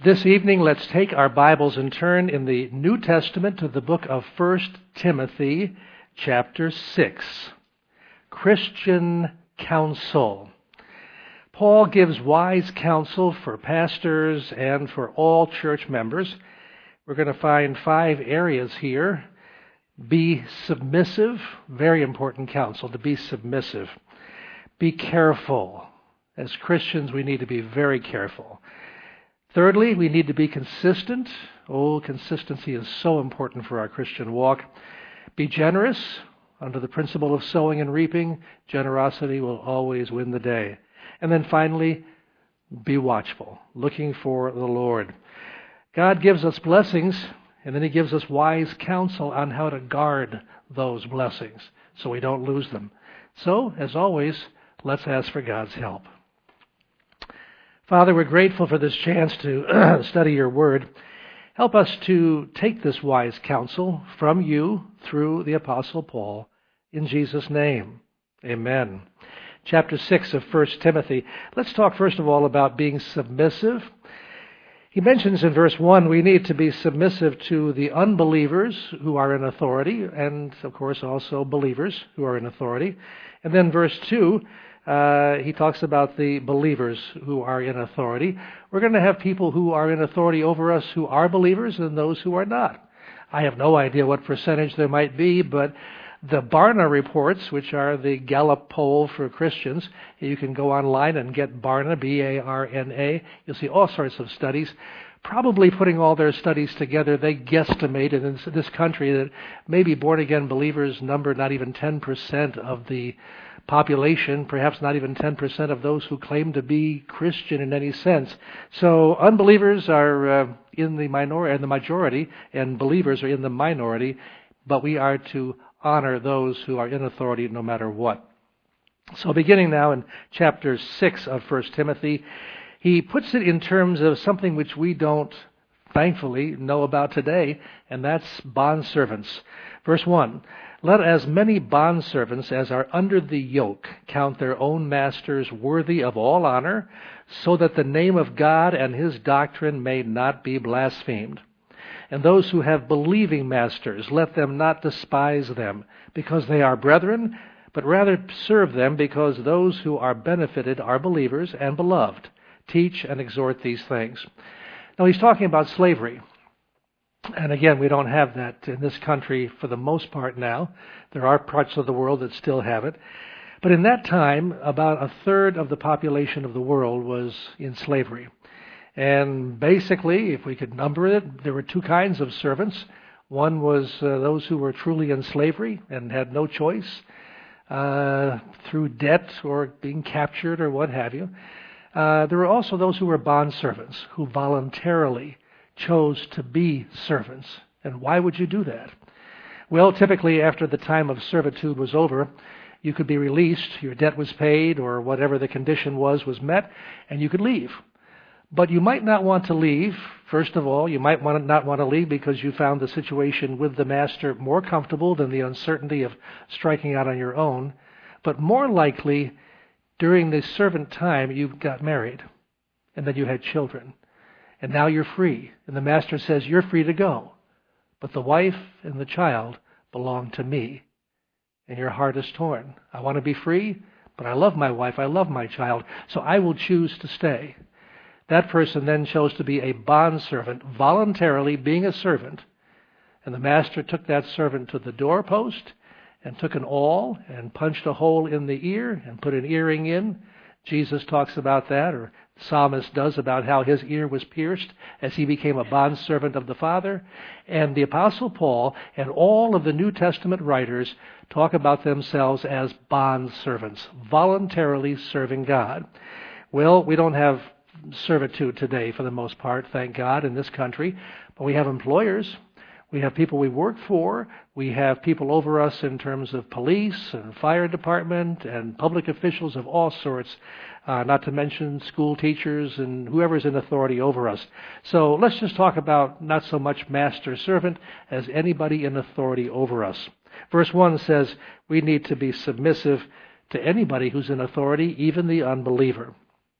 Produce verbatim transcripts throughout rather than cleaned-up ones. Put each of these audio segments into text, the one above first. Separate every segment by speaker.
Speaker 1: This evening, let's take our Bibles and turn in the New Testament to the book of First Timothy, chapter six. Christian counsel. Paul gives wise counsel for pastors and for all church members. We're going to find five areas here. Be submissive, very important counsel, to be submissive. Be careful. As Christians, we need to be very careful. Thirdly, we need to be consistent. Oh, consistency is so important for our Christian walk. Be generous. Under the principle of sowing and reaping, generosity will always win the day. And then finally, be watchful, looking for the Lord. God gives us blessings, and then He gives us wise counsel on how to guard those blessings so we don't lose them. So, as always, let's ask for God's help. Father, we're grateful for this chance to study your word. Help us to take this wise counsel from you through the Apostle Paul. In Jesus' name, amen. Chapter six of First Timothy. Let's talk first of all about being submissive. He mentions in verse one we need to be submissive to the unbelievers who are in authority, and of course also believers who are in authority. And then verse two, Uh, he talks about the believers who are in authority. We're going to have people who are in authority over us who are believers and those who are not. I have no idea what percentage there might be, but the Barna reports, which are the Gallup poll for Christians, you can go online and get Barna, B A R N A. You'll see all sorts of studies. Probably putting all their studies together, they guesstimate in this country that maybe born-again believers number not even ten percent of the population, perhaps not even ten percent of those who claim to be Christian in any sense. So unbelievers are uh, in the minor and the majority, and believers are in the minority, but we are to honor those who are in authority no matter what. So beginning now in chapter six of First Timothy, he puts it in terms of something which we don't, thankfully, know about today, and that's bondservants. Verse one, let as many bondservants as are under the yoke count their own masters worthy of all honor, so that the name of God and His doctrine may not be blasphemed. And those who have believing masters, let them not despise them, because they are brethren, but rather serve them, because those who are benefited are believers and beloved. Teach and exhort these things. Now he's talking about slavery. And again, we don't have that in this country for the most part now. There are parts of the world that still have it. But in that time, about a third of the population of the world was in slavery. And basically, if we could number it, there were two kinds of servants. One was uh, those who were truly in slavery and had no choice uh, through debt or being captured or what have you. Uh, there were also those who were bondservants who voluntarily chose to be servants. And why would you do that? Well, typically after the time of servitude was over, you could be released, your debt was paid, or whatever the condition was was met, and you could leave. But you might not want to leave. First of all, you might want not want to leave because you found the situation with the master more comfortable than the uncertainty of striking out on your own. But more likely, during the servant time, you got married, and then you had children. And now you're free. And the master says, you're free to go. But the wife and the child belong to me. And your heart is torn. I want to be free, but I love my wife. I love my child. So I will choose to stay. That person then chose to be a bondservant, voluntarily being a servant. And the master took that servant to the doorpost and took an awl and punched a hole in the ear and put an earring in. Jesus talks about that, or the psalmist does, about how his ear was pierced as he became a bondservant of the Father. And the Apostle Paul and all of the New Testament writers talk about themselves as bondservants, voluntarily serving God. Well, we don't have servitude today for the most part, thank God, in this country, but we have employers. We have people we work for. We have people over us in terms of police and fire department and public officials of all sorts, uh, not to mention school teachers and whoever's in authority over us. So let's just talk about not so much master-servant as anybody in authority over us. Verse one says we need to be submissive to anybody who's in authority, even the unbeliever.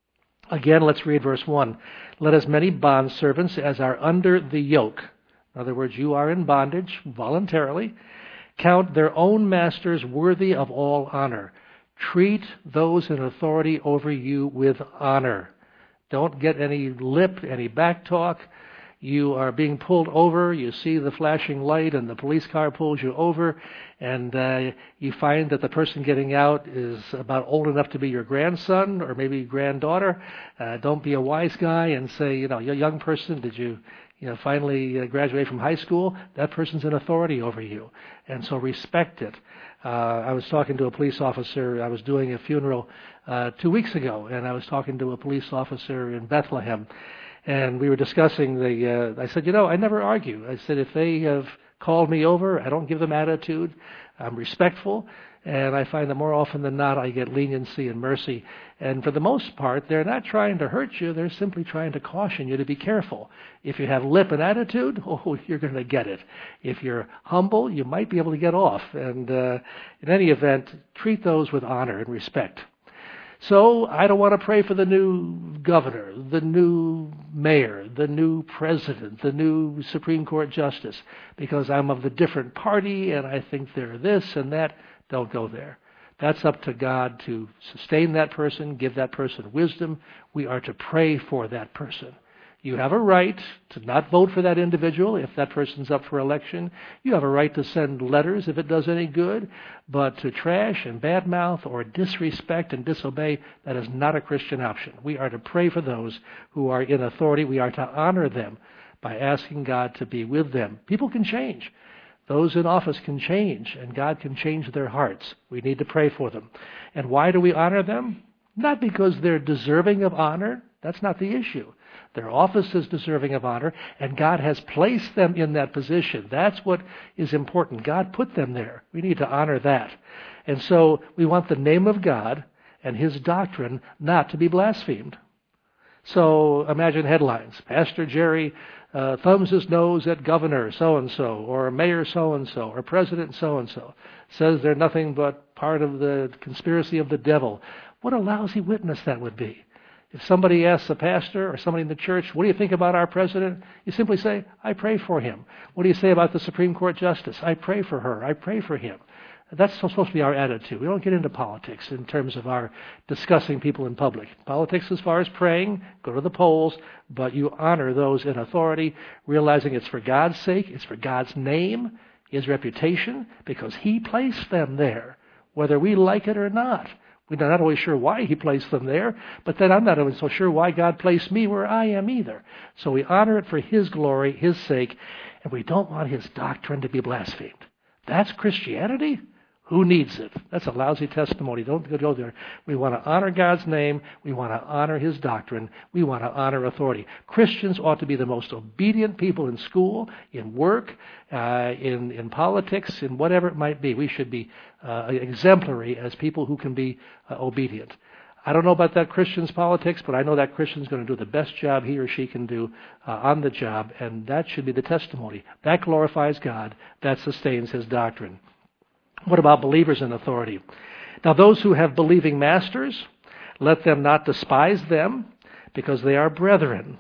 Speaker 1: Again, let's read verse one. Let as many bondservants as are under the yoke, in other words, you are in bondage voluntarily, count their own masters worthy of all honor. Treat those in authority over you with honor. Don't get any lip, any back talk. You are being pulled over, you see the flashing light and the police car pulls you over, and uh, you find that the person getting out is about old enough to be your grandson or maybe granddaughter. Uh, don't be a wise guy and say, you know, you're a young person, did you, you know, finally uh, graduate from high school? That person's in authority over you, and so respect it. Uh, I was talking to a police officer. I was doing a funeral uh, two weeks ago, and I was talking to a police officer in Bethlehem. And we were discussing the, uh, I said, you know, I never argue. I said, if they have called me over, I don't give them attitude. I'm respectful. And I find that more often than not, I get leniency and mercy. And for the most part, they're not trying to hurt you. They're simply trying to caution you to be careful. If you have lip and attitude, oh, you're going to get it. If you're humble, you might be able to get off. And uh, in any event, treat those with honor and respect. So I don't want to pray for the new governor, the new mayor, the new president, the new Supreme Court justice, because I'm of the different party and I think they're this and that. Don't go there. That's up to God to sustain that person, give that person wisdom. We are to pray for that person. You have a right to not vote for that individual if that person's up for election. You have a right to send letters if it does any good. But to trash and badmouth or disrespect and disobey, that is not a Christian option. We are to pray for those who are in authority. We are to honor them by asking God to be with them. People can change. Those in office can change, and God can change their hearts. We need to pray for them. And why do we honor them? Not because they're deserving of honor. That's not the issue. Their office is deserving of honor, and God has placed them in that position. That's what is important. God put them there. We need to honor that. And so we want the name of God and His doctrine not to be blasphemed. So imagine headlines. Pastor Jerry uh, thumbs his nose at Governor so-and-so, or Mayor so-and-so, or President so-and-so. Says they're nothing but part of the conspiracy of the devil. What a lousy witness that would be. If somebody asks a pastor or somebody in the church, what do you think about our president? You simply say, I pray for him. What do you say about the Supreme Court justice? I pray for her. I pray for him. That's supposed to be our attitude. We don't get into politics in terms of our discussing people in public. Politics as far as praying, go to the polls, but you honor those in authority, realizing it's for God's sake, it's for God's name, His reputation, because He placed them there, whether we like it or not. We're not always sure why He placed them there, but then I'm not even so sure why God placed me where I am either. So we honor it for His glory, His sake, and we don't want His doctrine to be blasphemed. That's Christianity? Who needs it? That's a lousy testimony. Don't go there. We want to honor God's name. We want to honor His doctrine. We want to honor authority. Christians ought to be the most obedient people in school, in work, uh, in, in politics, in whatever it might be. We should be uh, exemplary as people who can be uh, obedient. I don't know about that Christian's politics, but I know that Christian's going to do the best job he or she can do uh, on the job, and that should be the testimony. That glorifies God. That sustains His doctrine. What about believers in authority? Now, those who have believing masters, let them not despise them, because they are brethren.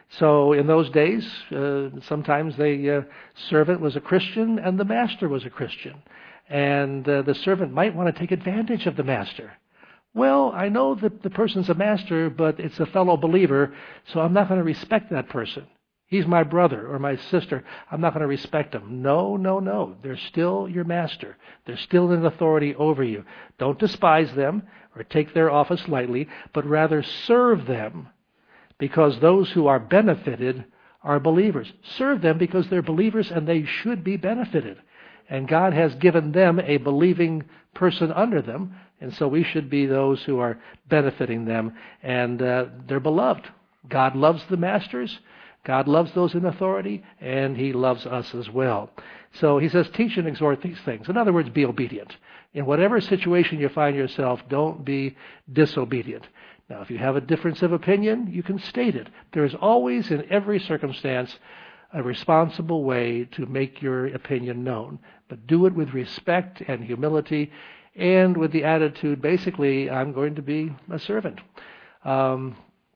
Speaker 1: So in those days, uh, sometimes the uh, servant was a Christian and the master was a Christian. And uh, the servant might want to take advantage of the master. Well, I know that the person's a master, but it's a fellow believer, so I'm not going to respect that person. He's my brother or my sister. I'm not going to respect him. No, no, no. They're still your master. They're still in authority over you. Don't despise them or take their office lightly, but rather serve them, because those who are benefited are believers. Serve them because they're believers and they should be benefited. And God has given them a believing person under them, and so we should be those who are benefiting them. And uh, they're beloved. God loves the masters. God loves those in authority, and He loves us as well. So He says, teach and exhort these things. In other words, be obedient. In whatever situation you find yourself, don't be disobedient. Now, if you have a difference of opinion, you can state it. There is always, in every circumstance, a responsible way to make your opinion known. But do it with respect and humility, and with the attitude, basically, I'm going to be a servant. Um,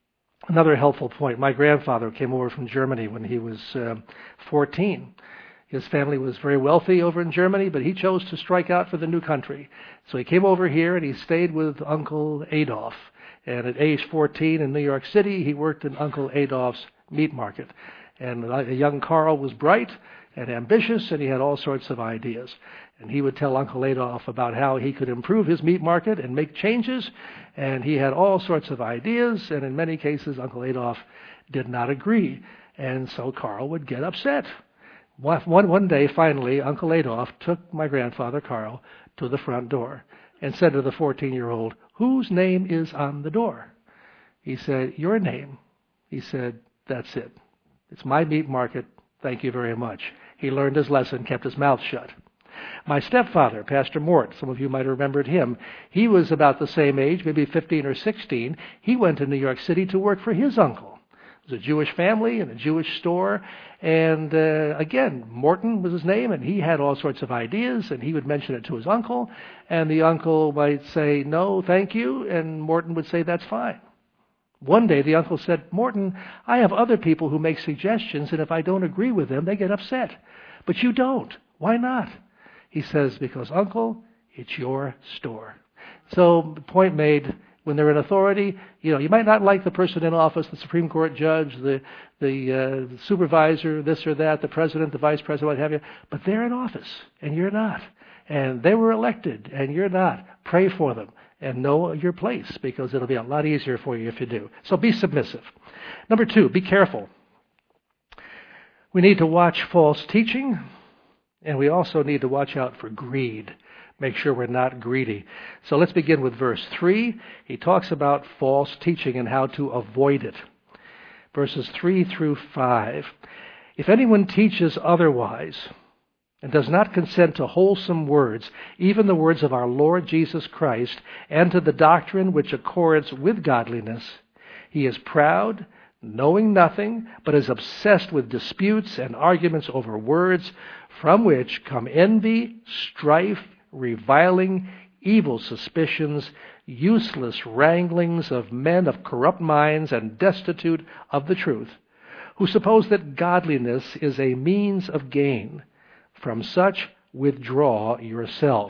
Speaker 1: Another helpful point, my grandfather came over from Germany when he was uh, fourteen. His family was very wealthy over in Germany, but he chose to strike out for the new country. So he came over here and he stayed with Uncle Adolf. And at age fourteen in New York City, he worked in Uncle Adolph's meat market. And a young Carl was bright and ambitious, and he had all sorts of ideas. And he would tell Uncle Adolf about how he could improve his meat market and make changes. And he had all sorts of ideas, and in many cases, Uncle Adolf did not agree. And so Carl would get upset. One, one day, finally, Uncle Adolf took my grandfather, Carl, to the front door and said to the fourteen-year-old, "Whose name is on the door?" He said, "Your name." He said, "That's it. It's my meat market. Thank you very much." He learned his lesson, kept his mouth shut. My stepfather, Pastor Mort, some of you might have remembered him, he was about the same age, maybe fifteen or sixteen. He went to New York City to work for his uncle. It was a Jewish family in a Jewish store. And uh, again, Morton was his name, and he had all sorts of ideas, and he would mention it to his uncle. And the uncle might say, "No, thank you," and Morton would say, "That's fine." One day the uncle said, "Morton, I have other people who make suggestions, and if I don't agree with them, they get upset. But you don't. Why not?" He says, "Because, Uncle, it's your store." So, point made, when they're in authority, you know, you might not like the person in office, the Supreme Court judge, the the, uh, the supervisor, this or that, the president, the vice president, what have you, but they're in office, and you're not. And they were elected, and you're not. Pray for them, and know your place, because it'll be a lot easier for you if you do. So be submissive. Number two, be careful. We need to watch false teaching, and we also need to watch out for greed. Make sure we're not greedy. So let's begin with verse three. He talks about false teaching and how to avoid it. Verses three through five. "If anyone teaches otherwise and does not consent to wholesome words, even the words of our Lord Jesus Christ, and to the doctrine which accords with godliness, he is proud, knowing nothing, but is obsessed with disputes and arguments over words, from which come envy, strife, reviling, evil suspicions, useless wranglings of men of corrupt minds and destitute of the truth, who suppose that godliness is a means of gain. From such withdraw yourself."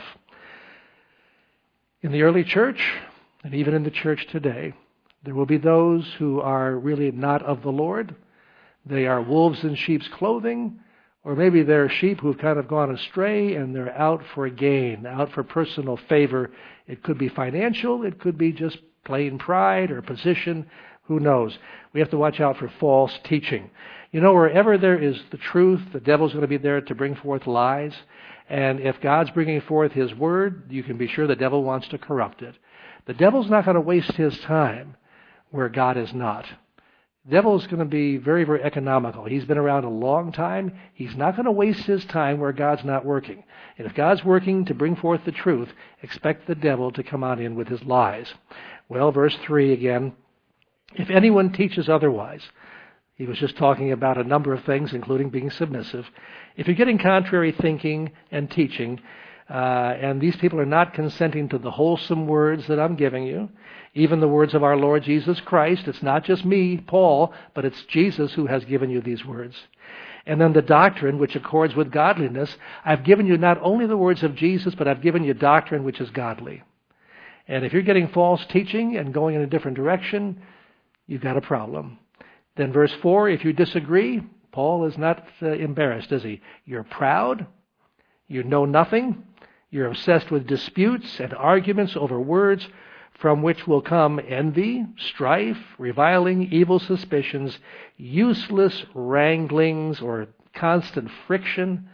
Speaker 1: In the early church, and even in the church today, there will be those who are really not of the Lord. They are wolves in sheep's clothing, or maybe they're sheep who've kind of gone astray and they're out for gain, out for personal favor. It could be financial, it could be just plain pride or position, who knows. We have to watch out for false teaching. You know, wherever there is the truth, the devil's going to be there to bring forth lies. And if God's bringing forth His word, you can be sure the devil wants to corrupt it. The devil's not going to waste his time where God is not. The devil is going to be very, very economical. He's been around a long time. He's not going to waste his time where God's not working. And if God's working to bring forth the truth, expect the devil to come on in with his lies. Well, verse three again. "If anyone teaches otherwise," he was just talking about a number of things, including being submissive. If you're getting contrary thinking and teaching, uh, and these people are not consenting to the wholesome words that I'm giving you, even the words of our Lord Jesus Christ, it's not just me, Paul, but it's Jesus who has given you these words. And then the doctrine which accords with godliness, I've given you not only the words of Jesus, but I've given you doctrine which is godly. And if you're getting false teaching and going in a different direction, you've got a problem. Then verse four, if you disagree, Paul is not uh, embarrassed, is he? You're proud, you know nothing, you're obsessed with disputes and arguments over words, from which will come envy, strife, reviling, evil suspicions, useless wranglings or constant friction,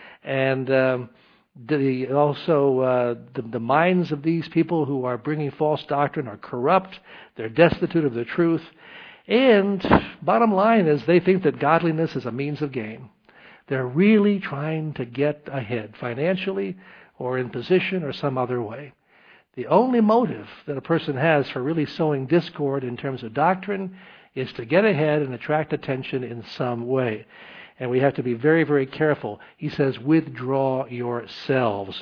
Speaker 1: and um, the, also uh, the, the minds of these people who are bringing false doctrine are corrupt, they're destitute of the truth, and bottom line is they think that godliness is a means of gain. They're really trying to get ahead financially or in position or some other way. The only motive that a person has for really sowing discord in terms of doctrine is to get ahead and attract attention in some way. And we have to be very, very careful. He says, withdraw yourselves.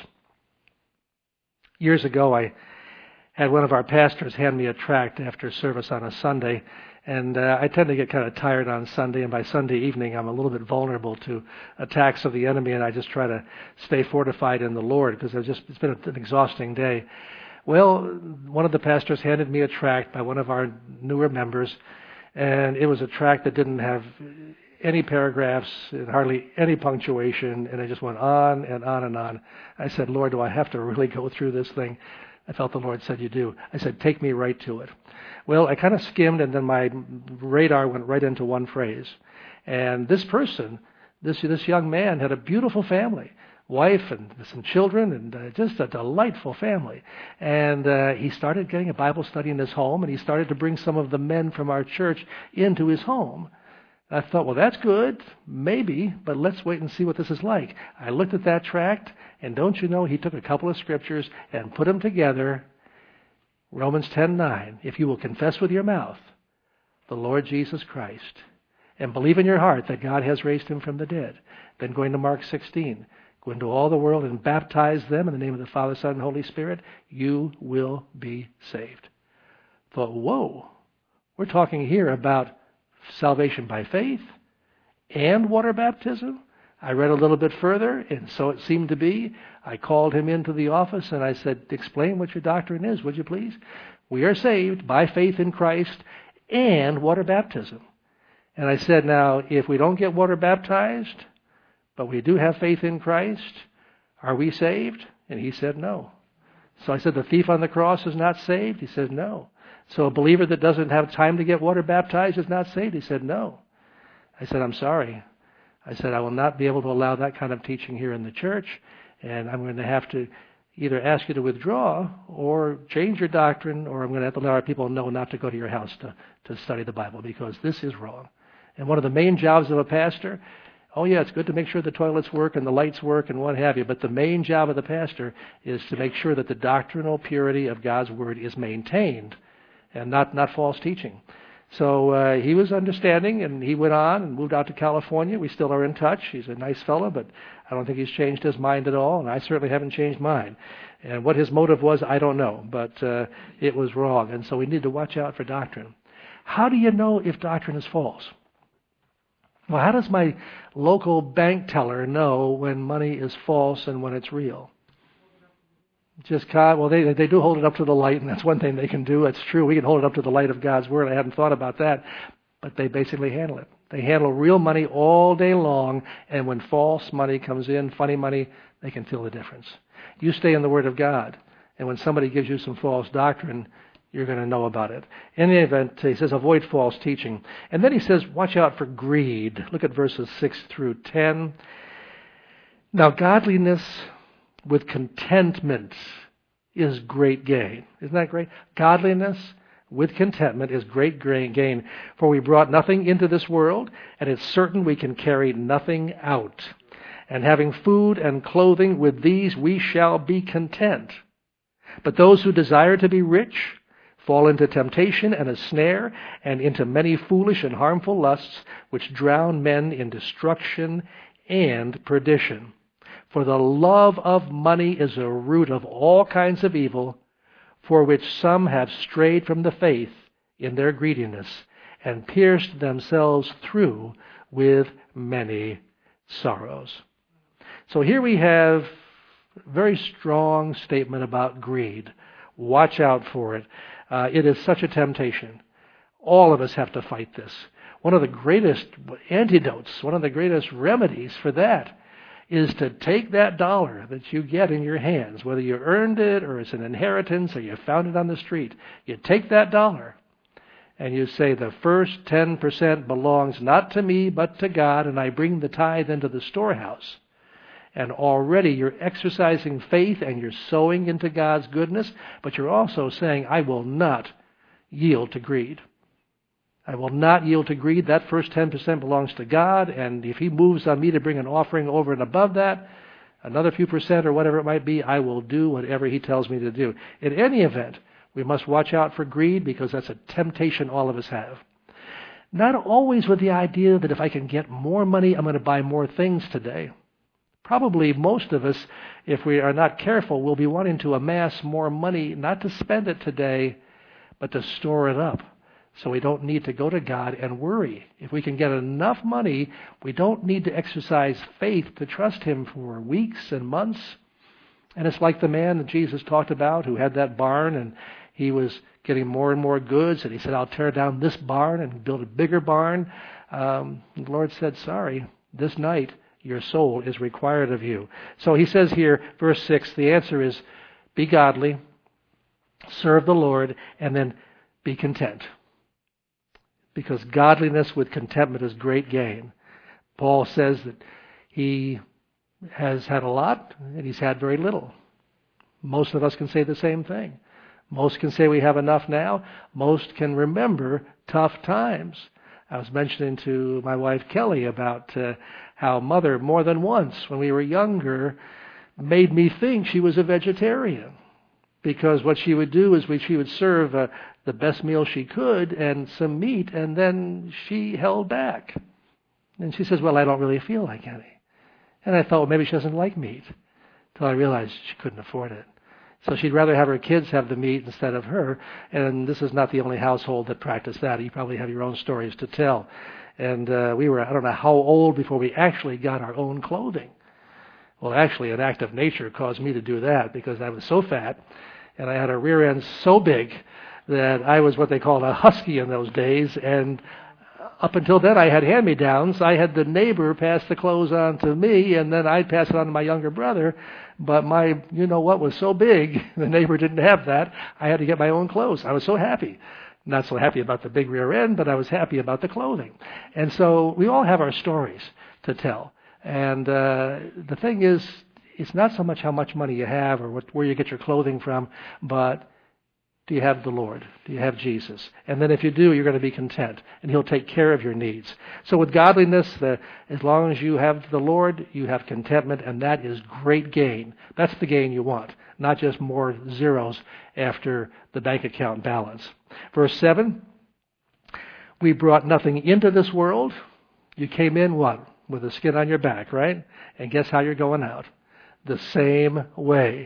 Speaker 1: Years ago, I had one of our pastors hand me a tract after service on a Sunday, And uh, I tend to get kind of tired on Sunday, and by Sunday evening I'm a little bit vulnerable to attacks of the enemy, and I just try to stay fortified in the Lord because it's just it's been an exhausting day. Well, one of the pastors handed me a tract by one of our newer members, and it was a tract that didn't have any paragraphs and hardly any punctuation, and it just went on and on and on. I said, Lord, do I have to really go through this thing? I felt the Lord said, you do. I said, take me right to it. Well, I kind of skimmed, and then my radar went right into one phrase. And this person, this this young man, had a beautiful family, wife and some children, and uh, just a delightful family. And uh, he started getting a Bible study in his home, and he started to bring some of the men from our church into his home. I thought, well, that's good, maybe, but let's wait and see what this is like. I looked at that tract, and don't you know, he took a couple of scriptures and put them together. Romans ten nine, if you will confess with your mouth the Lord Jesus Christ and believe in your heart that God has raised him from the dead. Then going to Mark sixteen, go into all the world and baptize them in the name of the Father, Son, and Holy Spirit, you will be saved. Thought, whoa, we're talking here about salvation by faith and water baptism? I read a little bit further, and so it seemed to be. I called him into the office, and I said, explain what your doctrine is, would you please? We are saved by faith in Christ and water baptism. And I said, now, if we don't get water baptized, but we do have faith in Christ, are we saved? And he said, no. So I said, the thief on the cross is not saved? He said, no. So a believer that doesn't have time to get water baptized is not saved? He said, no. I said, I'm sorry. I said, I will not be able to allow that kind of teaching here in the church, and I'm going to have to either ask you to withdraw or change your doctrine, or I'm going to have to let our people know not to go to your house to, to study the Bible, because this is wrong. And one of the main jobs of a pastor, oh yeah, it's good to make sure the toilets work and the lights work and what have you, but the main job of the pastor is to make sure that the doctrinal purity of God's Word is maintained and not, not false teaching. So uh, he was understanding, and he went on and moved out to California. We still are in touch. He's a nice fellow, but I don't think he's changed his mind at all, and I certainly haven't changed mine. And what his motive was, I don't know, but uh, it was wrong, and so we need to watch out for doctrine. How do you know if doctrine is false? Well, how does my local bank teller know when money is false and when it's real? Just God, well, they they do hold it up to the light, and that's one thing they can do. It's true. We can hold it up to the light of God's Word. I hadn't thought about that. But they basically handle it. They handle real money all day long, and when false money comes in, funny money, they can feel the difference. You stay in the Word of God, and when somebody gives you some false doctrine, you're going to know about it. In any event, he says, avoid false teaching. And then he says, watch out for greed. Look at verses six through ten. Now, godliness with contentment is great gain. Isn't that great? Godliness with contentment is great gain. For we brought nothing into this world, and it's certain we can carry nothing out. And having food and clothing, with these we shall be content. But those who desire to be rich fall into temptation and a snare, and into many foolish and harmful lusts, which drown men in destruction and perdition. For the love of money is a root of all kinds of evil, for which some have strayed from the faith in their greediness, and pierced themselves through with many sorrows. So here we have a very strong statement about greed. Watch out for it. Uh, it is such a temptation. All of us have to fight this. One of the greatest antidotes, one of the greatest remedies for that is to take that dollar that you get in your hands, whether you earned it or it's an inheritance or you found it on the street. You take that dollar and you say the first ten percent belongs not to me but to God, and I bring the tithe into the storehouse. And already you're exercising faith and you're sowing into God's goodness, but you're also saying, I will not yield to greed. I will not yield to greed. That first ten percent belongs to God, and if He moves on me to bring an offering over and above that, another few percent or whatever it might be, I will do whatever He tells me to do. In any event, we must watch out for greed, because that's a temptation all of us have. Not always with the idea that if I can get more money, I'm going to buy more things today. Probably most of us, if we are not careful, will be wanting to amass more money, not to spend it today, but to store it up, So we don't need to go to God and worry. If we can get enough money, we don't need to exercise faith to trust Him for weeks and months. And it's like the man that Jesus talked about who had that barn, and he was getting more and more goods, and he said, I'll tear down this barn and build a bigger barn. Um, the Lord said, sorry, this night your soul is required of you. So he says here, verse six, the answer is be godly, serve the Lord, and then be content. Because godliness with contentment is great gain. Paul says that he has had a lot and he's had very little. Most of us can say the same thing. Most can say we have enough now. Most can remember tough times. I was mentioning to my wife Kelly about uh, how Mother, more than once when we were younger, made me think she was a vegetarian. Because what she would do is we, she would serve uh, the best meal she could and some meat, and then she held back. And she says, well, I don't really feel like any. And I thought, well, maybe she doesn't like meat. Until I realized she couldn't afford it. So she'd rather have her kids have the meat instead of her. And this is not the only household that practiced that. You probably have your own stories to tell. And uh, we were, I don't know how old before we actually got our own clothing. Well, actually, an act of nature caused me to do that because I was so fat and I had a rear end so big that I was what they called a husky in those days. And up until then, I had hand-me-downs. I had the neighbor pass the clothes on to me, and then I'd pass it on to my younger brother. But my, you know what, was so big, the neighbor didn't have that. I had to get my own clothes. I was so happy. Not so happy about the big rear end, but I was happy about the clothing. And so we all have our stories to tell. And uh, the thing is, it's not so much how much money you have or what, where you get your clothing from, but do you have the Lord? Do you have Jesus? And then if you do, you're going to be content, and He'll take care of your needs. So with godliness, the, as long as you have the Lord, you have contentment, and that is great gain. That's the gain you want, not just more zeros after the bank account balance. Verse seven, we brought nothing into this world. You came in, what? With a skin on your back, right? And guess how you're going out? The same way.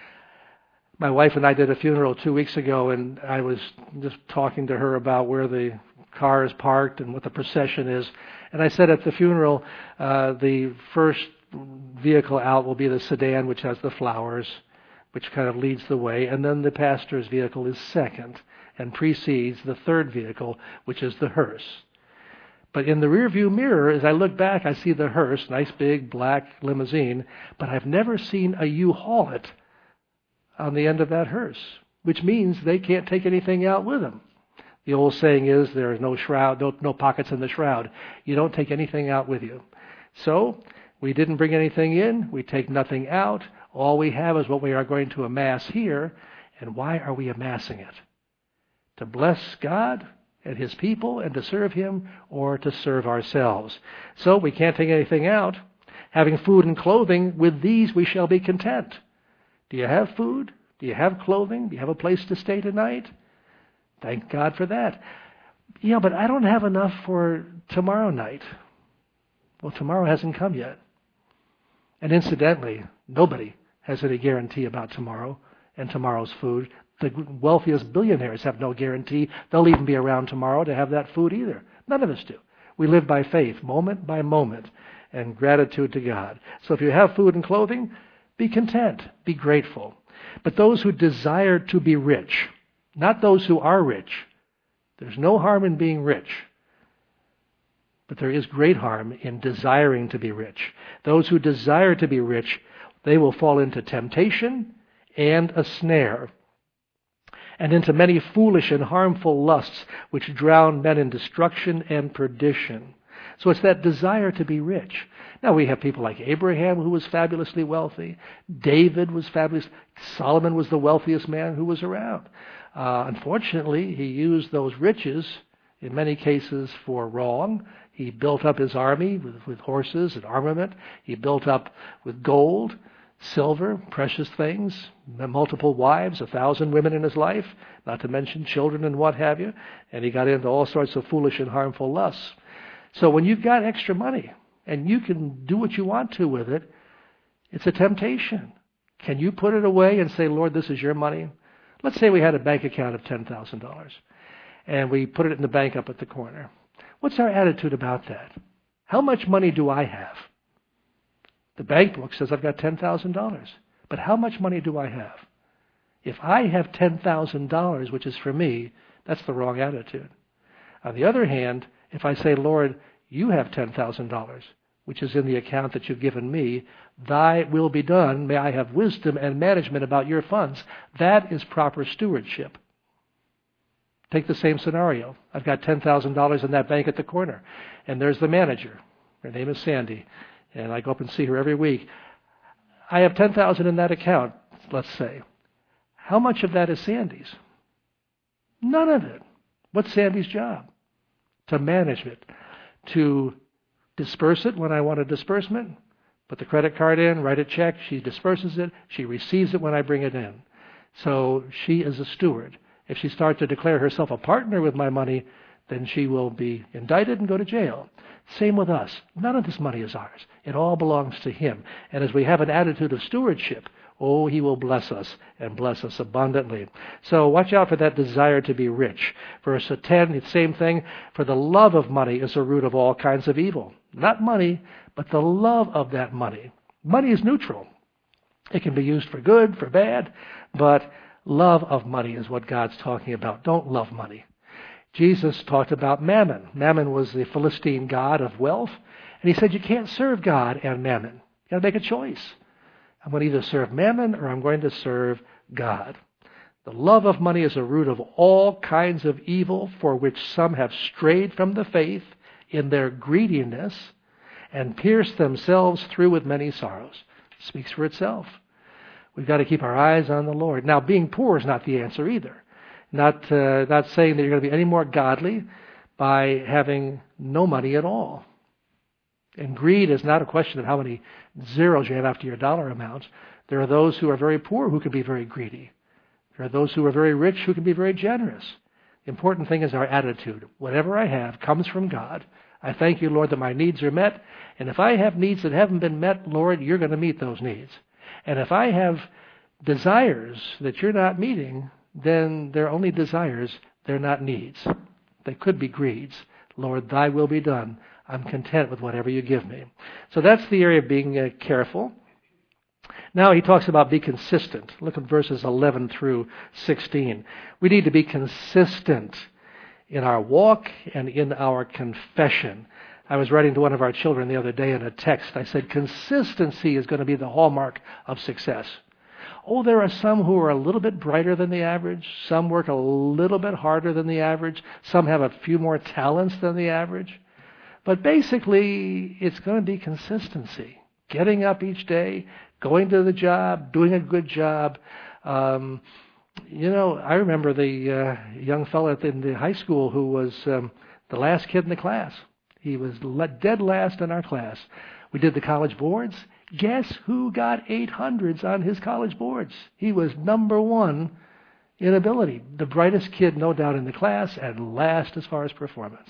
Speaker 1: My wife and I did a funeral two weeks ago, and I was just talking to her about where the car is parked and what the procession is. And I said at the funeral, uh, the first vehicle out will be the sedan, which has the flowers, which kind of leads the way. And then the pastor's vehicle is second and precedes the third vehicle, which is the hearse. But in the rearview mirror, as I look back, I see the hearse, nice big black limousine, but I've never seen a U-Haul it on the end of that hearse, which means they can't take anything out with them. The old saying is there is no shroud, no, no pockets in the shroud. You don't take anything out with you. So we didn't bring anything in. We take nothing out. All we have is what we are going to amass here. And why are we amassing it? To bless God and His people and to serve Him, or to serve ourselves. So we can't take anything out. Having food and clothing, with these we shall be content. Do you have food? Do you have clothing? Do you have a place to stay tonight? Thank God for that. Yeah, but I don't have enough for tomorrow night. Well, tomorrow hasn't come yet. And incidentally, nobody has any guarantee about tomorrow and tomorrow's food. The wealthiest billionaires have no guarantee they'll even be around tomorrow to have that food either. None of us do. We live by faith, moment by moment, and gratitude to God. So if you have food and clothing, be content, be grateful. But those who desire to be rich, not those who are rich, there's no harm in being rich. But there is great harm in desiring to be rich. Those who desire to be rich, they will fall into temptation and a snare, and into many foolish and harmful lusts which drown men in destruction and perdition. So it's that desire to be rich. Now we have people like Abraham, who was fabulously wealthy. David was fabulous. Solomon was the wealthiest man who was around. Uh, unfortunately, he used those riches in many cases for wrong. He built up his army with, with horses and armament. He built up with gold, silver, precious things, multiple wives, a thousand women in his life, not to mention children and what have you. And he got into all sorts of foolish and harmful lusts. So when you've got extra money and you can do what you want to with it, it's a temptation. Can you put it away and say, Lord, this is your money? Let's say we had a bank account of ten thousand dollars. and we put it in the bank up at the corner. What's our attitude about that? How much money do I have? The bank book says I've got ten thousand dollars. But how much money do I have? If I have ten thousand dollars, which is for me, that's the wrong attitude. On the other hand, if I say, Lord, you have ten thousand dollars, which is in the account that you've given me, thy will be done. May I have wisdom and management about your funds. That is proper stewardship. Take the same scenario. I've got ten thousand dollars in that bank at the corner, and there's the manager. Her name is Sandy, and I go up and see her every week. I have ten thousand dollars in that account, let's say. How much of that is Sandy's? None of it. What's Sandy's job? To manage it, to disperse it when I want a disbursement, put the credit card in, write a check, she disperses it, she receives it when I bring it in. So she is a steward. If she starts to declare herself a partner with my money, then she will be indicted and go to jail. Same with us. None of this money is ours. It all belongs to Him. And as we have an attitude of stewardship, oh, He will bless us and bless us abundantly. So watch out for that desire to be rich. Verse ten, the same thing. For the love of money is the root of all kinds of evil. Not money, but the love of that money. Money is neutral. It can be used for good, for bad, but love of money is what God's talking about. Don't love money. Jesus talked about mammon. Mammon was the Philistine god of wealth. And He said you can't serve God and mammon. You've got to make a choice. I'm going to either serve mammon or I'm going to serve God. The love of money is a root of all kinds of evil, for which some have strayed from the faith in their greediness and pierced themselves through with many sorrows. It speaks for itself. We've got to keep our eyes on the Lord. Now, being poor is not the answer either. Not, uh, not saying that you're going to be any more godly by having no money at all. And greed is not a question of how many zeros you have after your dollar amounts. There are those who are very poor who can be very greedy. There are those who are very rich who can be very generous. The important thing is our attitude. Whatever I have comes from God. I thank you, Lord, that my needs are met. And if I have needs that haven't been met, Lord, you're going to meet those needs. And if I have desires that you're not meeting, then they're only desires, they're not needs. They could be greeds. Lord, thy will be done. I'm content with whatever you give me. So that's the area of being uh, careful. Now he talks about be consistent. Look at verses eleven through sixteen. We need to be consistent in our walk and in our confession. I was writing to one of our children the other day in a text. I said, consistency is going to be the hallmark of success. Oh, there are some who are a little bit brighter than the average. Some work a little bit harder than the average. Some have a few more talents than the average. But basically, it's going to be consistency. Getting up each day, going to the job, doing a good job. Um, you know, I remember the uh, young fellow in the high school who was um, the last kid in the class. He was dead last in our class. We did the college boards. Guess who got eight hundreds on his college boards? He was number one in ability. The brightest kid, no doubt, in the class, and last as far as performance.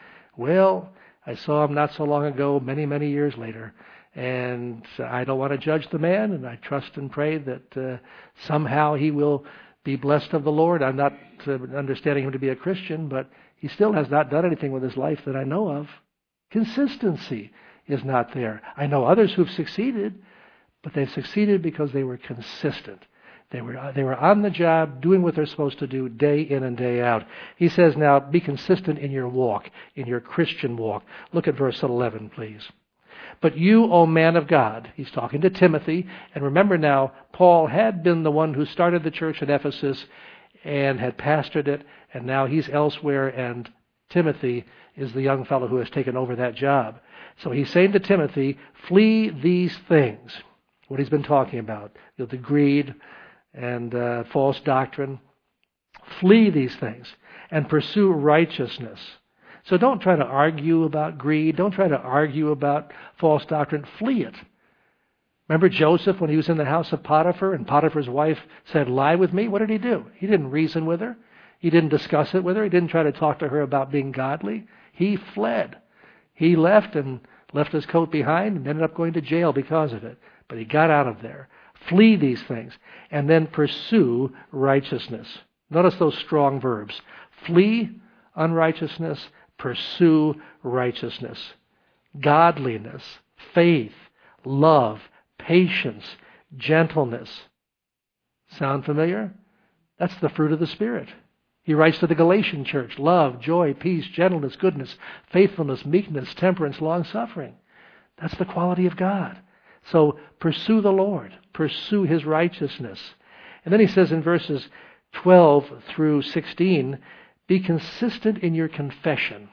Speaker 1: Well, I saw him not so long ago, many, many years later. And I don't want to judge the man, and I trust and pray that uh, somehow he will be blessed of the Lord. I'm not uh, understanding him to be a Christian, but he still has not done anything with his life that I know of. Consistency is not there. I know others who've succeeded, but they've succeeded because they were consistent. They were they were on the job, doing what they're supposed to do day in and day out. He says now, be consistent in your walk, in your Christian walk. Look at verse eleven, please. But you, O man of God, he's talking to Timothy, and remember now, Paul had been the one who started the church at Ephesus and had pastored it, and now he's elsewhere, and Timothy is the young fellow who has taken over that job. So he's saying to Timothy, flee these things, what he's been talking about, you know, the greed and uh, false doctrine. Flee these things and pursue righteousness. So don't try to argue about greed. Don't try to argue about false doctrine. Flee it. Remember Joseph when he was in the house of Potiphar and Potiphar's wife said, lie with me? What did he do? He didn't reason with her. He didn't discuss it with her. He didn't try to talk to her about being godly. He fled. He left and left his coat behind and ended up going to jail because of it. But he got out of there. Flee these things and then pursue righteousness. Notice those strong verbs. Flee unrighteousness, pursue righteousness. Godliness, faith, love, patience, gentleness. Sound familiar? That's the fruit of the Spirit. He writes to the Galatian church, love, joy, peace, gentleness, goodness, faithfulness, meekness, temperance, long-suffering. That's the quality of God. So pursue the Lord. Pursue His righteousness. And then he says in verses twelve through sixteen, be consistent in your confession.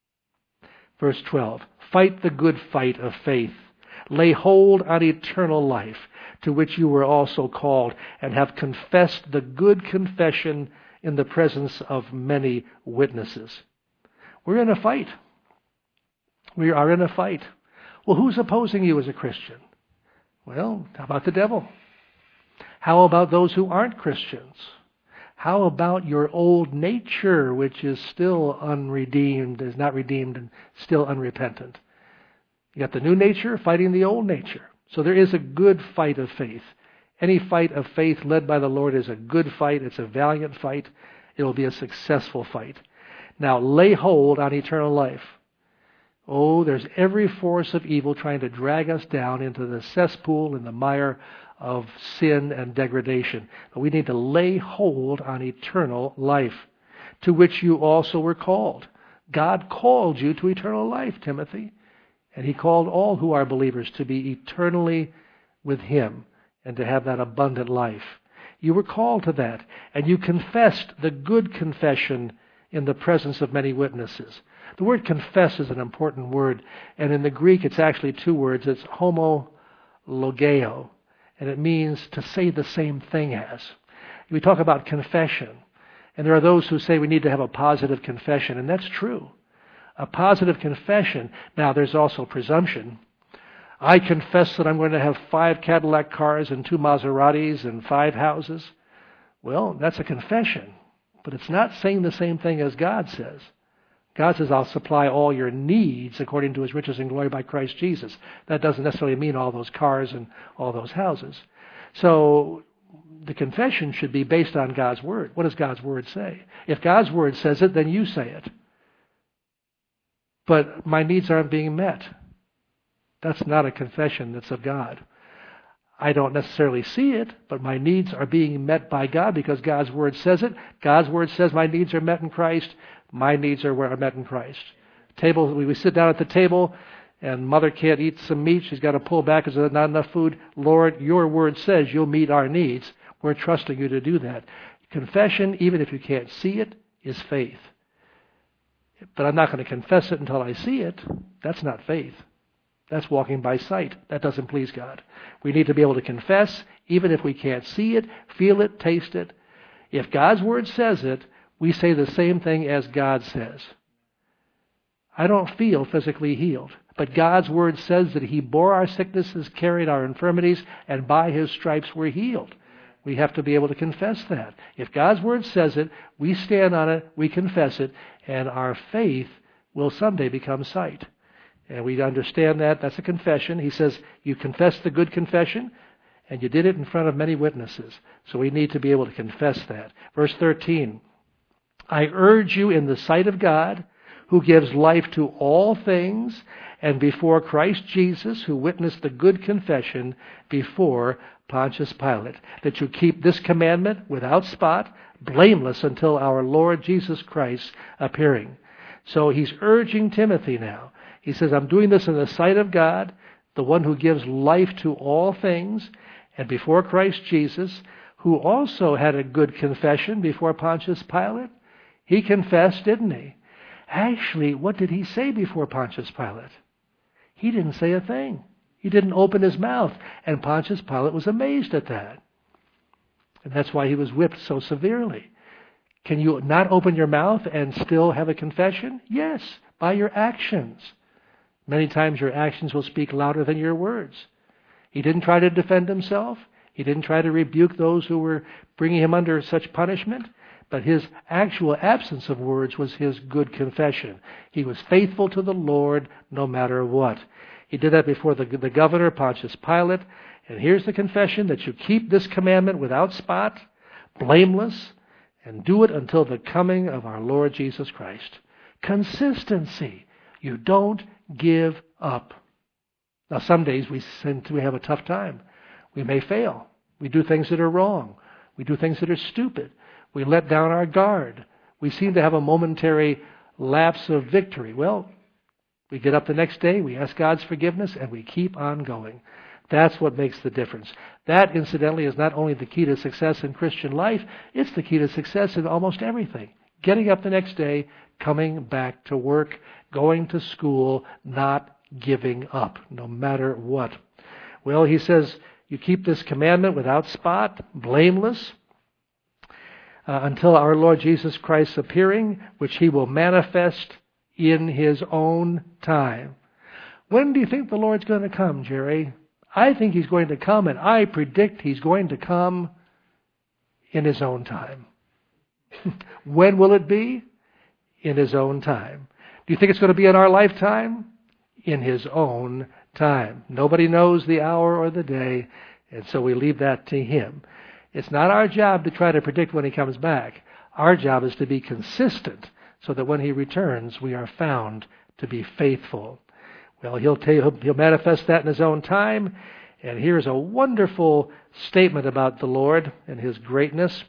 Speaker 1: Verse twelve, fight the good fight of faith. Lay hold on eternal life, to which you were also called, and have confessed the good confession in the presence of many witnesses. We're in a fight. We are in a fight. Well, who's opposing you as a Christian? Well, how about the devil? How about those who aren't Christians? How about your old nature, which is still unredeemed, is not redeemed, and still unrepentant? You got the new nature fighting the old nature. So there is a good fight of faith. Any fight of faith led by the Lord is a good fight. It's a valiant fight. It will be a successful fight. Now, lay hold on eternal life. Oh, there's every force of evil trying to drag us down into the cesspool and the mire of sin and degradation. But we need to lay hold on eternal life, to which you also were called. God called you to eternal life, Timothy. And He called all who are believers to be eternally with Him and to have that abundant life. You were called to that, and you confessed the good confession in the presence of many witnesses. The word confess is an important word, and in the Greek it's actually two words. It's homologeo, and it means to say the same thing as. We talk about confession, and there are those who say we need to have a positive confession, and that's true. A positive confession. Now, there's also presumption. I confess that I'm going to have five Cadillac cars and two Maseratis and five houses. Well, that's a confession, but it's not saying the same thing as God says. God says, I'll supply all your needs according to His riches and glory by Christ Jesus. That doesn't necessarily mean all those cars and all those houses. So the confession should be based on God's Word. What does God's Word say? If God's Word says it, then you say it. But my needs aren't being met. That's not a confession that's of God. I don't necessarily see it, but my needs are being met by God because God's Word says it. God's Word says my needs are met in Christ. My needs are are met in Christ. Table, we sit down at the table, and mother can't eat some meat. She's got to pull back because there's not enough food. Lord, your Word says you'll meet our needs. We're trusting you to do that. Confession, even if you can't see it, is faith. But I'm not going to confess it until I see it. That's not faith. That's walking by sight. That doesn't please God. We need to be able to confess, even if we can't see it, feel it, taste it. If God's Word says it, we say the same thing as God says. I don't feel physically healed, but God's Word says that He bore our sicknesses, carried our infirmities, and by His stripes we're healed. We have to be able to confess that. If God's Word says it, we stand on it, we confess it, and our faith will someday become sight. And we understand that. That's a confession. He says, you confessed the good confession, and you did it in front of many witnesses. So we need to be able to confess that. Verse thirteen, I urge you in the sight of God, who gives life to all things, and before Christ Jesus, who witnessed the good confession before Pontius Pilate, that you keep this commandment without spot, blameless until our Lord Jesus Christ appearing. So he's urging Timothy now. He says, I'm doing this in the sight of God, the one who gives life to all things, and before Christ Jesus, who also had a good confession before Pontius Pilate. He confessed, didn't he? Actually, what did he say before Pontius Pilate? He didn't say a thing. He didn't open his mouth, and Pontius Pilate was amazed at that. And that's why he was whipped so severely. Can you not open your mouth and still have a confession? Yes, by your actions. Many times your actions will speak louder than your words. He didn't try to defend himself. He didn't try to rebuke those who were bringing him under such punishment. But his actual absence of words was his good confession. He was faithful to the Lord no matter what. He did that before the, the governor, Pontius Pilate. And here's the confession, that you keep this commandment without spot, blameless, and do it until the coming of our Lord Jesus Christ. Consistency. You don't give up. Now, some days we we have a tough time. We may fail. We do things that are wrong. We do things that are stupid. We let down our guard. We seem to have a momentary lapse of victory. Well, we get up the next day, we ask God's forgiveness, and we keep on going. That's what makes the difference. That, incidentally, is not only the key to success in Christian life, it's the key to success in almost everything. Getting up the next day, coming back to work, going to school, not giving up, no matter what. Well, he says, you keep this commandment without spot, blameless, uh, until our Lord Jesus Christ's appearing, which he will manifest in his own time. When do you think the Lord's going to come, Jerry? I think he's going to come, and I predict he's going to come in his own time. When will it be? In his own time. Do you think it's going to be in our lifetime? In his own time. Nobody knows the hour or the day, and so we leave that to him. It's not our job to try to predict when he comes back. Our job is to be consistent so that when he returns, we are found to be faithful. Well, he'll, tell you, he'll manifest that in his own time, and here's a wonderful statement about the Lord and his greatness.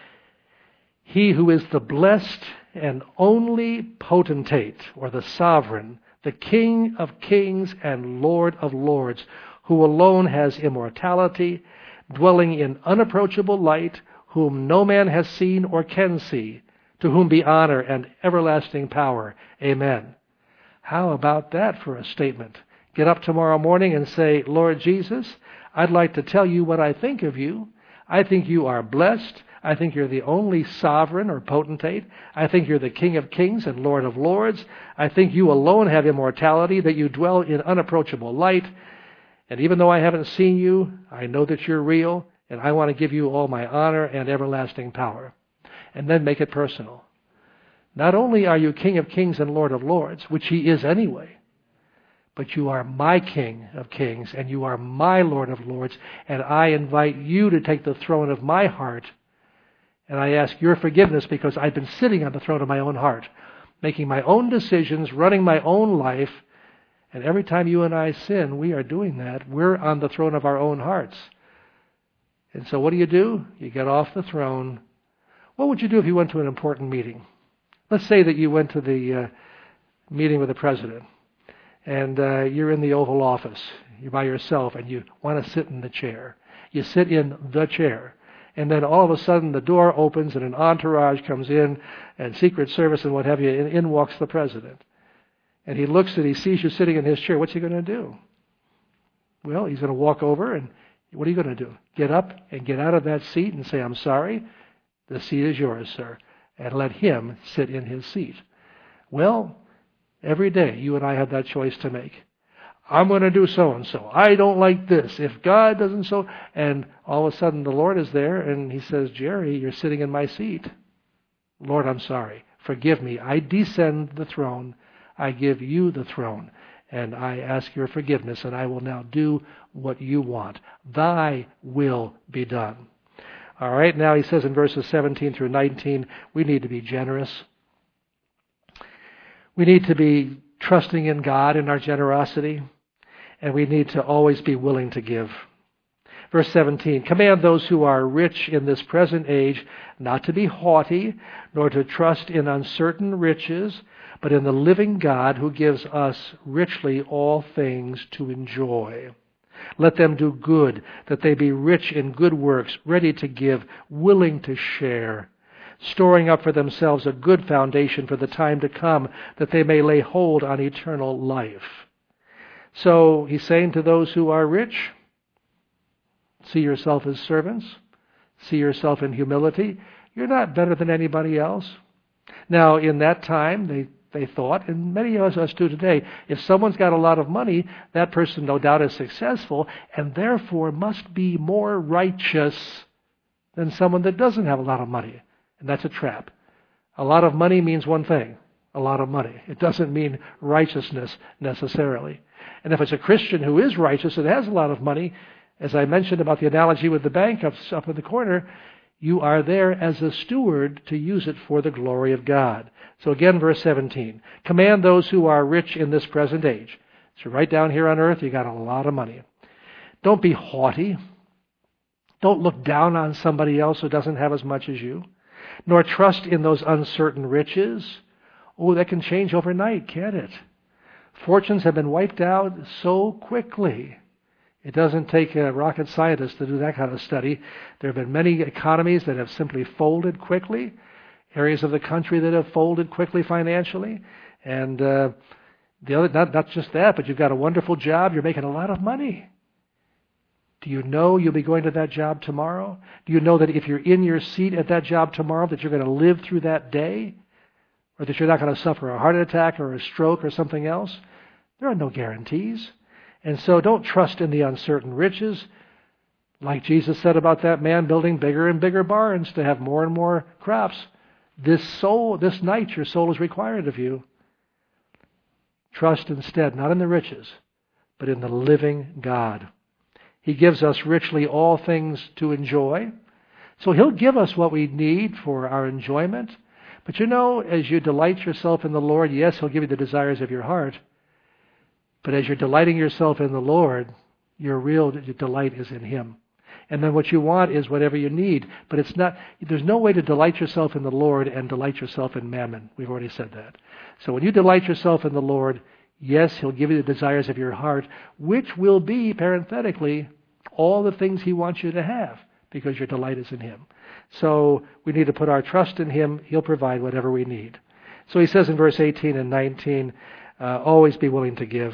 Speaker 1: He who is the blessed and only potentate, or the sovereign, the King of kings and Lord of lords, who alone has immortality, dwelling in unapproachable light, whom no man has seen or can see, to whom be honor and everlasting power. Amen. How about that for a statement? Get up tomorrow morning and say, Lord Jesus, I'd like to tell you what I think of you. I think you are blessed. I think you're the only sovereign or potentate. I think you're the King of kings and Lord of lords. I think you alone have immortality, that you dwell in unapproachable light. And even though I haven't seen you, I know that you're real, and I want to give you all my honor and everlasting power. And then make it personal. Not only are you King of kings and Lord of lords, which he is anyway, but you are my King of kings and you are my Lord of lords, and I invite you to take the throne of my heart, and I ask your forgiveness because I've been sitting on the throne of my own heart, making my own decisions, running my own life, and every time you and I sin, we are doing that. We're on the throne of our own hearts. And so what do you do? You get off the throne. What would you do if you went to an important meeting? Let's say that you went to the uh, meeting with the president, and uh, you're in the Oval Office. You're by yourself, and you want to sit in the chair. You sit in the chair, and then all of a sudden the door opens, and an entourage comes in, and Secret Service and what have you, and in walks the president. And he looks and he sees you sitting in his chair. What's he going to do? Well, he's going to walk over, and what are you going to do? Get up and get out of that seat and say, I'm sorry. The seat is yours, sir. And let him sit in his seat. Well, every day you and I have that choice to make. I'm going to do so-and-so. I don't like this. If God doesn't so... And all of a sudden the Lord is there and he says, Jerry, you're sitting in my seat. Lord, I'm sorry. Forgive me. I descend the throne. I give you the throne. And I ask your forgiveness, and I will now do what you want. Thy will be done. All right, now he says in verses seventeen through nineteen, we need to be generous. We need to be trusting in God in our generosity, and we need to always be willing to give. Verse seventeen, command those who are rich in this present age not to be haughty, nor to trust in uncertain riches, but in the living God who gives us richly all things to enjoy. Let them do good, that they be rich in good works, ready to give, willing to share, storing up for themselves a good foundation for the time to come, that they may lay hold on eternal life. So he's saying to those who are rich, see yourself as servants, see yourself in humility. You're not better than anybody else. Now, in that time, they They thought, and many of us do today, if someone's got a lot of money, that person no doubt is successful and therefore must be more righteous than someone that doesn't have a lot of money. And that's a trap. A lot of money means one thing, a lot of money. It doesn't mean righteousness necessarily. And if it's a Christian who is righteous and has a lot of money, as I mentioned about the analogy with the bank up, up in the corner, You are there as a steward to use it for the glory of God. So again, verse seventeen. Command those who are rich in this present age. So right down here on earth, you got a lot of money. Don't be haughty. Don't look down on somebody else who doesn't have as much as you. Nor trust in those uncertain riches. Oh, that can change overnight, can't it? Fortunes have been wiped out so quickly. It doesn't take a rocket scientist to do that kind of study. There have been many economies that have simply folded quickly, areas of the country that have folded quickly financially. And uh, the other, not, not just that, but you've got a wonderful job. You're making a lot of money. Do you know you'll be going to that job tomorrow? Do you know that if you're in your seat at that job tomorrow, that you're going to live through that day? Or that you're not going to suffer a heart attack or a stroke or something else? There are no guarantees. And so don't trust in the uncertain riches. Like Jesus said about that man building bigger and bigger barns to have more and more crops. This soul, this night, your soul is required of you. Trust instead, not in the riches, but in the living God. He gives us richly all things to enjoy. So He'll give us what we need for our enjoyment. But you know, as you delight yourself in the Lord, yes, He'll give you the desires of your heart. But as you're delighting yourself in the Lord, your real delight is in Him. And then what you want is whatever you need. But it's not, there's no way to delight yourself in the Lord and delight yourself in mammon. We've already said that. So when you delight yourself in the Lord, yes, He'll give you the desires of your heart, which will be, parenthetically, all the things He wants you to have, because your delight is in Him. So we need to put our trust in Him. He'll provide whatever we need. So He says in verse eighteen and nineteen, uh, always be willing to give.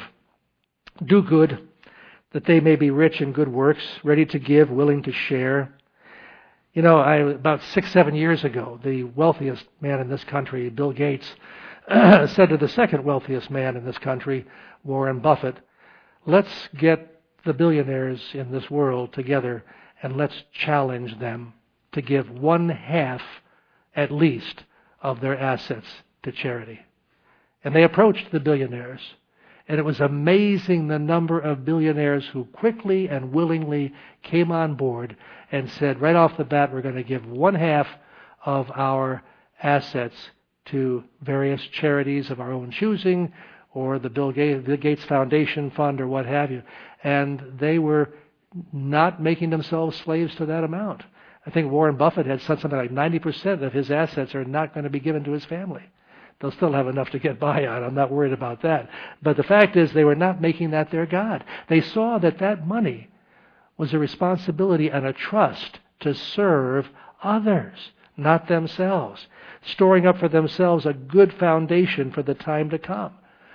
Speaker 1: Do good, that they may be rich in good works, ready to give, willing to share. You know, I, about six, seven years ago, the wealthiest man in this country, Bill Gates, said to the second wealthiest man in this country, Warren Buffett, let's get the billionaires in this world together and let's challenge them to give one half, at least, of their assets to charity. And they approached the billionaires. And it was amazing the number of billionaires who quickly and willingly came on board and said, right off the bat, we're going to give one half of our assets to various charities of our own choosing, or the Bill Gates Foundation Fund, or what have you. And they were not making themselves slaves to that amount. I think Warren Buffett had said something like ninety percent of his assets are not going to be given to his family. They'll still have enough to get by on. I'm not worried about that. But the fact is, they were not making that their God. They saw that that money was a responsibility and a trust to serve others, not themselves, storing up for themselves a good foundation for the time to come.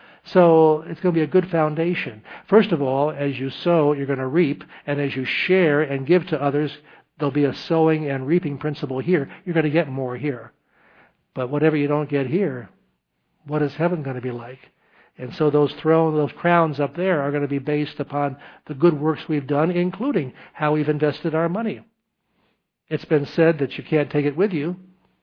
Speaker 1: So it's going to be a good foundation. First of all, as you sow, you're going to reap, and as you share and give to others, there'll be a sowing and reaping principle here. You're going to get more here. But whatever you don't get here, what is heaven going to be like? And so those throne, those crowns up there are going to be based upon the good works we've done, including how we've invested our money. It's been said that you can't take it with you,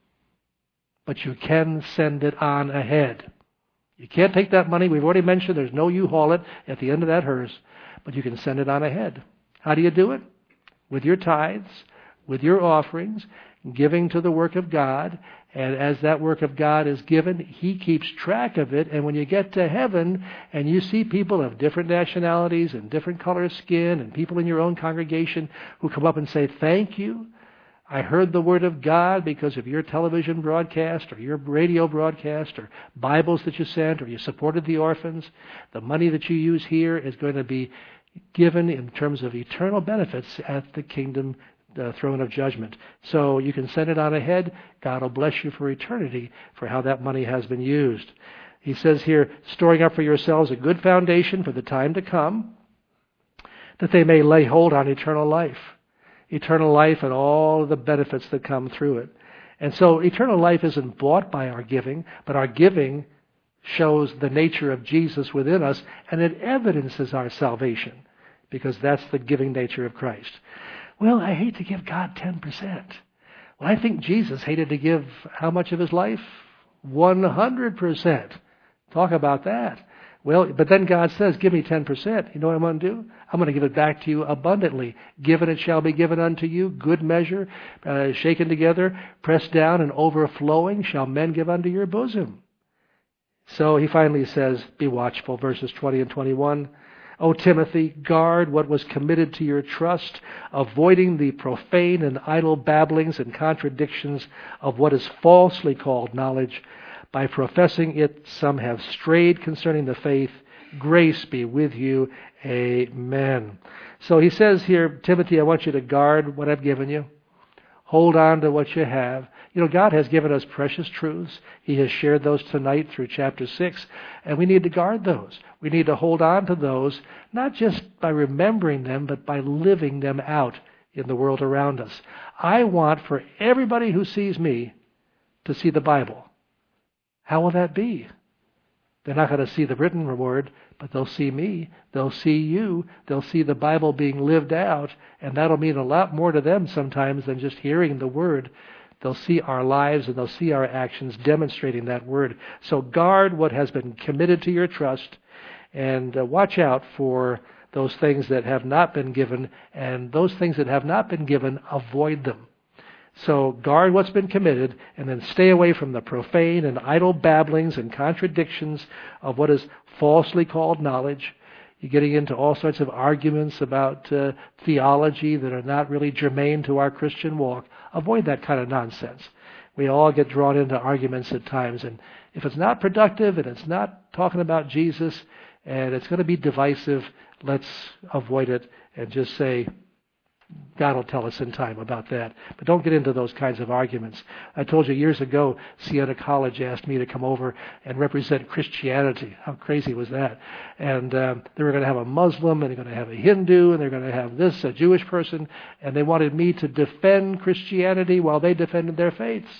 Speaker 1: but you can send it on ahead. You can't take that money. We've already mentioned there's no U-Haul it at the end of that hearse, but you can send it on ahead. How do you do it? With your tithes, with your offerings, giving to the work of God. And as that work of God is given, He keeps track of it. And when you get to heaven and you see people of different nationalities and different color of skin and people in your own congregation who come up and say, thank you, I heard the word of God because of your television broadcast or your radio broadcast or Bibles that you sent, or you supported the orphans. The money that you use here is going to be given in terms of eternal benefits at the kingdom the throne of judgment. So you can send it on ahead. God will bless you for eternity for how that money has been used. He says here, storing up for yourselves a good foundation for the time to come, that they may lay hold on eternal life. Eternal life and all of the benefits that come through it. And so eternal life isn't bought by our giving, but our giving shows the nature of Jesus within us, and it evidences our salvation, because that's the giving nature of Christ. Well, I hate to give God ten percent. Well, I think Jesus hated to give how much of His life? one hundred percent. Talk about that. Well, but then God says, give me ten percent. You know what I'm going to do? I'm going to give it back to you abundantly. Given it shall be given unto you. Good measure, uh, shaken together, pressed down and overflowing shall men give unto your bosom. So he finally says, be watchful, verses twenty and twenty-one. O Timothy, guard what was committed to your trust, avoiding the profane and idle babblings and contradictions of what is falsely called knowledge. By professing it, some have strayed concerning the faith. Grace be with you. Amen. So he says here, Timothy, I want you to guard what I've given you. Hold on to what you have. You know, God has given us precious truths. He has shared those tonight through chapter six, and we need to guard those. We need to hold on to those, not just by remembering them, but by living them out in the world around us. I want for everybody who sees me to see the Bible. How will that be? They're not going to see the written word, but they'll see me. They'll see you. They'll see the Bible being lived out, and that'll mean a lot more to them sometimes than just hearing the word. They'll see our lives and they'll see our actions demonstrating that word. So guard what has been committed to your trust, and uh, watch out for those things that have not been given, and those things that have not been given, avoid them. So guard what's been committed, and then stay away from the profane and idle babblings and contradictions of what is falsely called knowledge. You're getting into all sorts of arguments about uh, theology that are not really germane to our Christian walk. Avoid that kind of nonsense. We all get drawn into arguments at times, and if it's not productive and it's not talking about Jesus and it's going to be divisive, let's avoid it and just say, God will tell us in time about that. But don't get into those kinds of arguments. I told you years ago, Siena College asked me to come over and represent Christianity. How crazy was that? And um, they were going to have a Muslim, and they're going to have a Hindu, and they're going to have this, a Jewish person, and they wanted me to defend Christianity while they defended their faiths.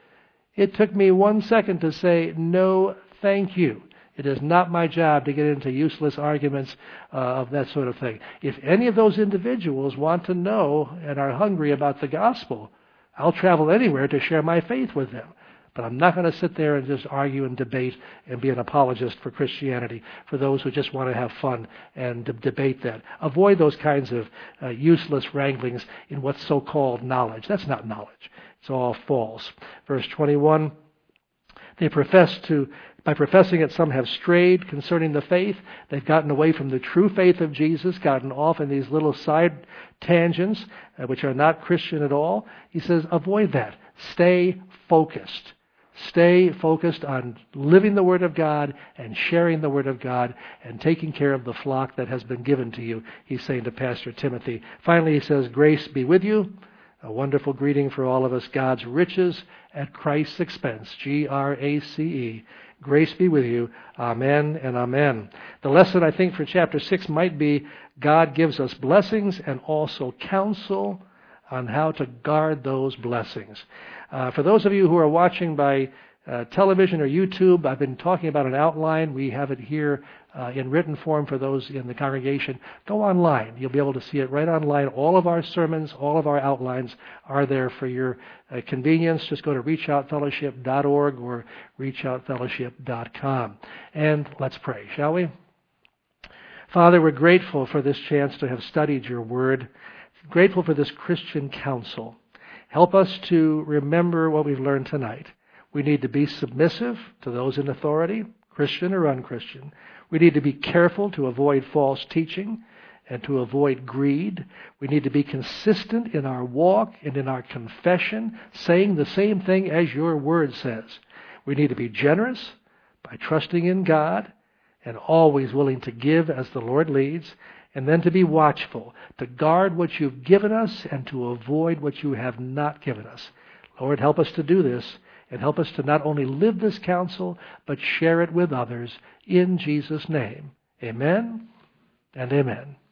Speaker 1: It took me one second to say, no, thank you. It is not my job to get into useless arguments uh, of that sort of thing. If any of those individuals want to know and are hungry about the gospel, I'll travel anywhere to share my faith with them. But I'm not going to sit there and just argue and debate and be an apologist for Christianity for those who just want to have fun and d- debate that. Avoid those kinds of uh, useless wranglings in what's so-called knowledge. That's not knowledge. It's all false. Verse twenty-one, they profess to By professing it, some have strayed concerning the faith. They've gotten away from the true faith of Jesus, gotten off in these little side tangents, uh, which are not Christian at all. He says, avoid that. Stay focused. Stay focused on living the Word of God and sharing the Word of God and taking care of the flock that has been given to you, he's saying to Pastor Timothy. Finally, he says, grace be with you. A wonderful greeting for all of us. God's riches at Christ's expense. G R A C E. Grace be with you. Amen and amen. The lesson, I think, for chapter six might be God gives us blessings and also counsel on how to guard those blessings. Uh, for those of you who are watching by uh, television or YouTube, I've been talking about an outline. We have it here uh, in written form for those in the congregation. Go online. You'll be able to see it right online. All of our sermons, all of our outlines are there for your uh, convenience. Just go to reach out fellowship dot org or reach out fellowship dot com. And let's pray, shall we? Father, we're grateful for this chance to have studied your word. Grateful for this Christian counsel. Help us to remember what we've learned tonight. We need to be submissive to those in authority, Christian or unchristian. We need to be careful to avoid false teaching and to avoid greed. We need to be consistent in our walk and in our confession, saying the same thing as your word says. We need to be generous by trusting in God and always willing to give as the Lord leads, and then to be watchful, to guard what you've given us and to avoid what you have not given us. Lord, help us to do this, and help us to not only live this counsel, but share it with others in Jesus' name. Amen and amen.